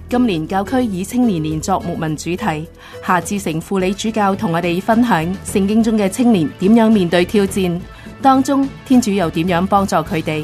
今年教區以青年年作牧民主題，夏志誠輔理主教同我哋分享聖經中嘅青年點樣面對挑戰，當中天主又點樣幫助佢哋。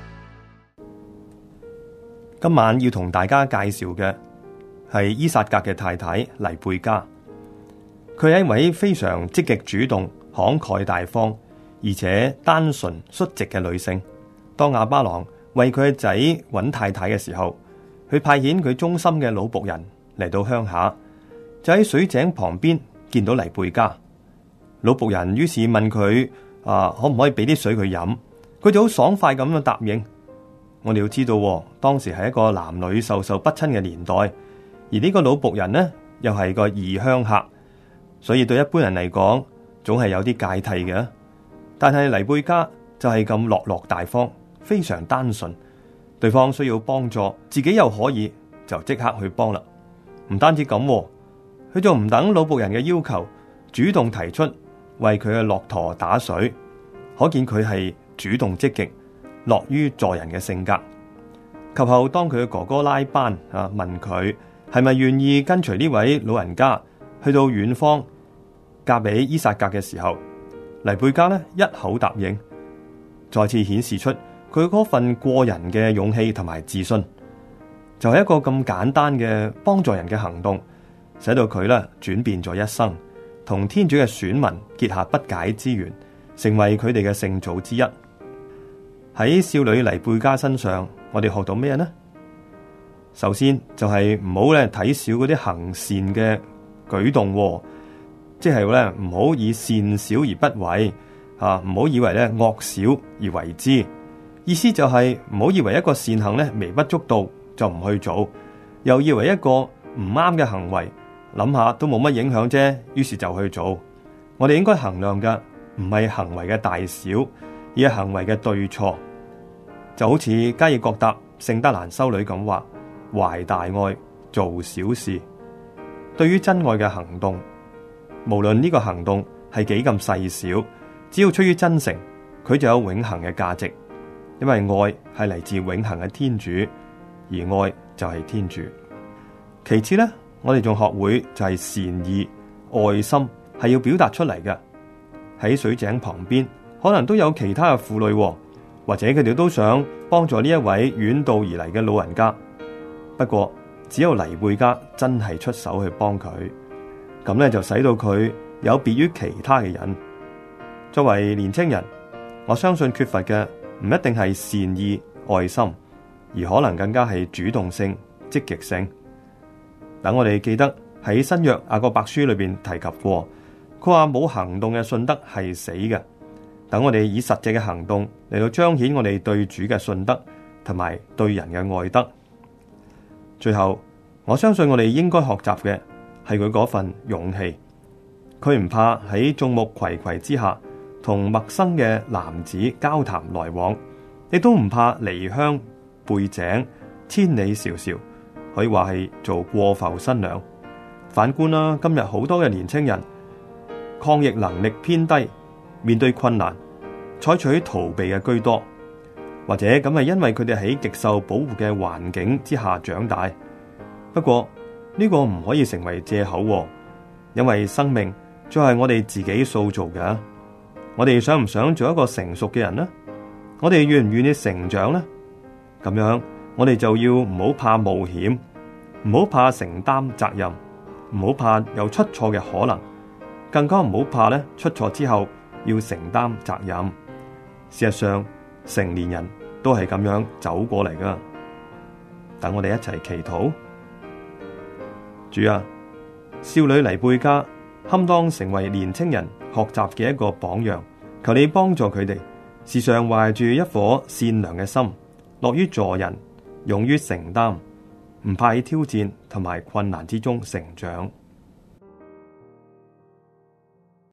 今晚要同大家介紹嘅係伊撒格嘅太太黎貝加，佢係一位非常積極主動、慷慨大方，而且單純率直嘅女性。當亞巴郎為佢嘅仔揾太太嘅時候，佢派遣佢忠心嘅老僕人嚟到鄉下，就喺水井旁邊見到黎貝加。老僕人於是問佢可唔可以俾啲水佢飲，佢就好爽快咁樣答應。我哋要知道，當時係一個男女授受不親嘅年代，而呢個老僕人呢又係個異鄉客，所以對一般人嚟講總係有啲芥蒂嘅。但係黎貝加就係咁落落大方，非常單純。對方需要幫助，自己又可以就即刻去幫啦。唔單止咁，佢仲唔等老僕人嘅要求，主動提出為佢嘅駱駝打水，可見佢係主動積極、樂於助人嘅性格。及後當佢嘅哥哥拉班問佢係咪願意跟隨呢位老人家去到遠方嫁俾伊撒格嘅時候，黎貝加呢一口答應，再次顯示出佢嗰份過人嘅勇氣同埋自信。就係一個咁簡單嘅幫助人嘅行動，使到佢咧轉變咗一生，同天主嘅選民結下不解之緣，成為佢哋嘅聖祖之一。喺少女黎貝加身上，我哋學到咩呢？首先就係唔好咧睇小嗰啲行善嘅舉動，即係咧唔好以善小而不為，唔好以為咧惡小而為之。意思就係唔好以為一個善行咧微不足道就唔去做，又以為一個唔啱嘅行為諗下都冇乜影響啫，於是就去做。我哋應該衡量嘅唔係行為嘅大小，而係行為嘅對錯。就好似加爾各答聖德蘭修女咁話，懷大愛做小事。對於真愛嘅行動，無論呢個行動係幾咁細小，只要出於真誠，佢就有永恆嘅價值。因為愛係嚟自永恆嘅天主，而愛就係天主。其次呢，我哋仲學會就係善意、愛心係要表達出嚟嘅。喺水井旁邊可能都有其他嘅婦女，或者佢哋都想幫助呢一位遠道而嚟嘅老人家。不過只有黎貝加真係出手去幫佢，咁呢就使到佢有別於其他嘅人。作為年青人，我相信缺乏嘅唔一定係善意、愛心，而可能更加係主動性、積極性。等我哋記得喺新約雅各伯書裏邊提及過，佢話冇行動嘅信德係死嘅。等我哋以實際嘅行動嚟到彰顯我哋對主嘅信德同埋對人嘅愛德。最後，我相信我哋應該學習嘅係佢嗰份勇氣。佢唔怕喺眾目睽睽之下同陌生嘅男子交談來往，亦都唔怕離鄉背井，千里迢迢，可以話係做過埠新娘。反觀啦，今日好多嘅年青人抗逆能力偏低，面對困難採取逃避嘅居多，或者咁係因為佢哋喺極受保護嘅環境之下長大。不過呢個唔可以成為借口，因為生命就係我哋自己塑造嘅。我哋想唔想做一個成熟嘅人呢？我哋願唔願意成長呢？咁樣我哋就要唔好怕冒險，唔好怕承擔責任，唔好怕有出錯嘅可能，更加唔好怕咧出錯之後要承擔責任。事實上，成年人都係咁樣走過嚟噶。等我哋一齊祈禱。主啊，少女黎貝加堪當成為年青人學習嘅一個榜樣，求你幫助佢哋時常懷住一顆善良嘅心，樂於助人，勇於承擔，唔怕喺挑戰同埋困難之中成長。